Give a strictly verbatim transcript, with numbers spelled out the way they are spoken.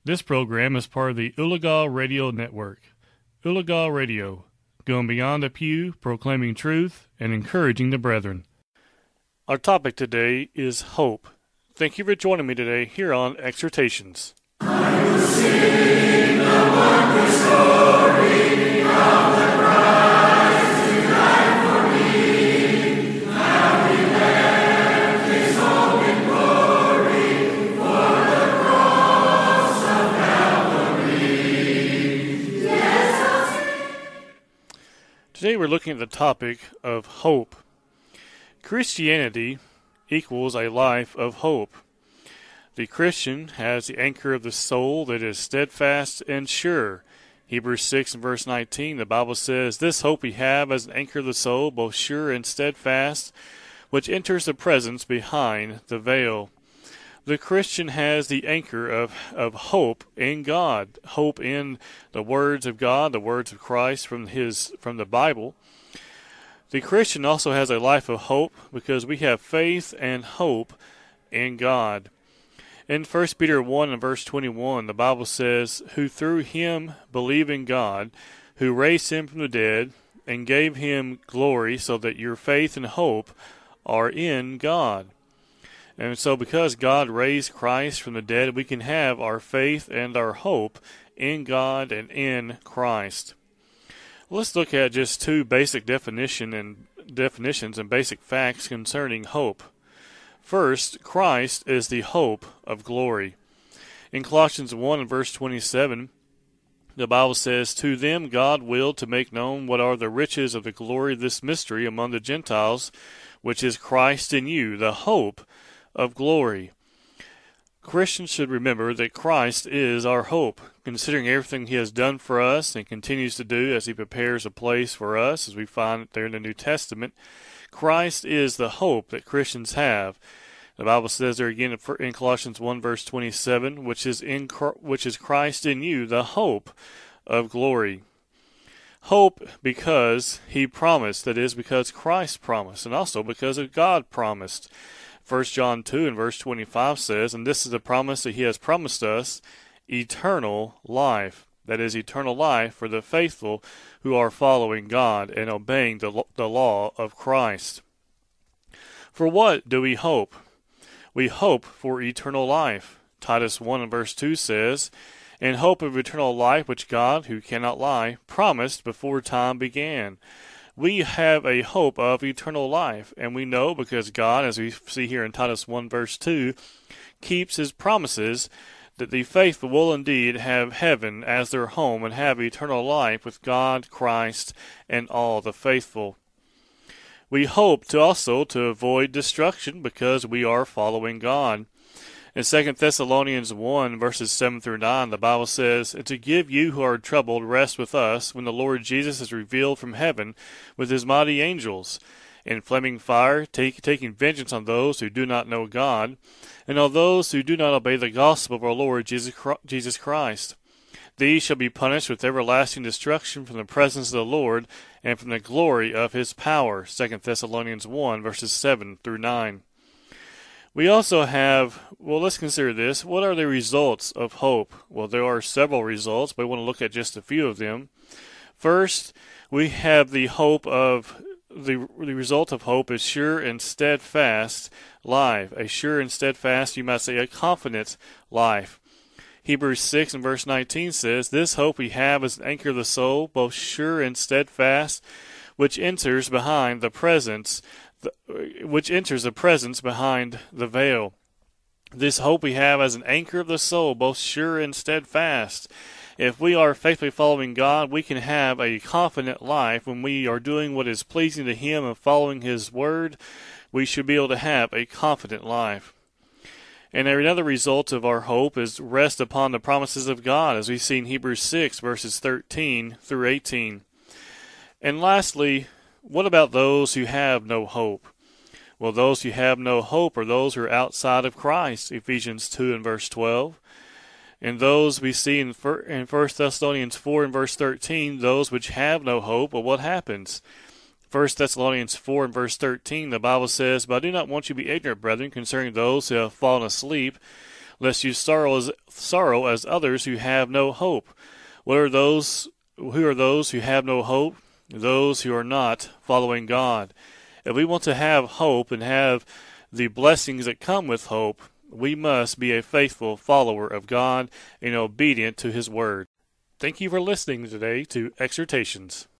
This program is part of the Ulagal Radio Network. Ulagal Radio, going beyond the pew, proclaiming truth, and encouraging the brethren. Our topic today is hope. Thank you for joining me today here on Exhortations. I will sing the wondrous story of the Christ who died for me. Now he left his hope in glory for the cross of Calvary. Yes, I'll sing. Today we're looking at the topic of hope. Christianity equals a life of hope. The Christian has the anchor of the soul that is steadfast and sure. Hebrews six and verse nineteen, the Bible says, "This hope we have as an anchor of the soul, both sure and steadfast, which enters the presence behind the veil." The Christian has the anchor of, of hope in God, hope in the words of God, the words of Christ from his from the Bible. The Christian also has a life of hope because we have faith and hope in God. In First Peter one and verse twenty-one, the Bible says, "Who through him believe in God, who raised him from the dead, and gave him glory, so that your faith and hope are in God." And so because God raised Christ from the dead, we can have our faith and our hope in God and in Christ. Let's look at just two basic definition and definitions and basic facts concerning hope. First, Christ is the hope of glory. In Colossians one and verse twenty-seven, the Bible says, "To them God willed to make known what are the riches of the glory of this mystery among the Gentiles, which is Christ in you, the hope of glory." Christians should remember that Christ is our hope, considering everything he has done for us and continues to do as he prepares a place for us, as we find there in the New Testament. Christ is the hope that Christians have. The Bible says there again in Colossians one verse twenty-seven, which is in which is Christ in you, the hope of glory. Hope because he promised, that is, because Christ promised, and also because of God promised. First John two and verse twenty-five says, "And this is the promise that he has promised us, eternal life." That is, eternal life for the faithful who are following God and obeying the, the law of Christ. For what do we hope? We hope for eternal life. Titus one and verse two says, "In hope of eternal life which God, who cannot lie, promised before time began." We have a hope of eternal life, and we know because God, as we see here in Titus one verse two, keeps his promises that the faithful will indeed have heaven as their home and have eternal life with God, Christ, and all the faithful. We hope to also to avoid destruction because we are following God. In Second Thessalonians one, verses seven through nine, the Bible says, "And to give you who are troubled rest with us, when the Lord Jesus is revealed from heaven with his mighty angels, in flaming fire, take, taking vengeance on those who do not know God, and on those who do not obey the gospel of our Lord Jesus Christ. These shall be punished with everlasting destruction from the presence of the Lord and from the glory of his power." Second Thessalonians one, verses seven through nine. We also have, well, let's consider this. What are the results of hope? Well, there are several results, but we want to look at just a few of them. First, we have the hope of, the, the result of hope is sure and steadfast life. A sure and steadfast, you might say, a confident life. Hebrews six and verse nineteen says, "This hope we have is an anchor of the soul, both sure and steadfast, which enters behind the presence which enters the presence behind the veil." This hope we have as an anchor of the soul, both sure and steadfast. If we are faithfully following God, we can have a confident life when we are doing what is pleasing to him and following his word. We should be able to have a confident life. And another result of our hope is rest upon the promises of God, as we see in Hebrews six, verses thirteen through eighteen. And lastly, what about those who have no hope? Well, those who have no hope are those who are outside of Christ, Ephesians two and verse twelve. And those we see in First Thessalonians four and verse thirteen, those which have no hope, well, what happens? First Thessalonians four and verse thirteen, the Bible says, "But I do not want you to be ignorant, brethren, concerning those who have fallen asleep, lest you sorrow as, sorrow as others who have no hope. What are those who are those who have no hope? Those who are not following God. If we want to have hope and have the blessings that come with hope, we must be a faithful follower of God and obedient to His Word. Thank you for listening today to Exhortations.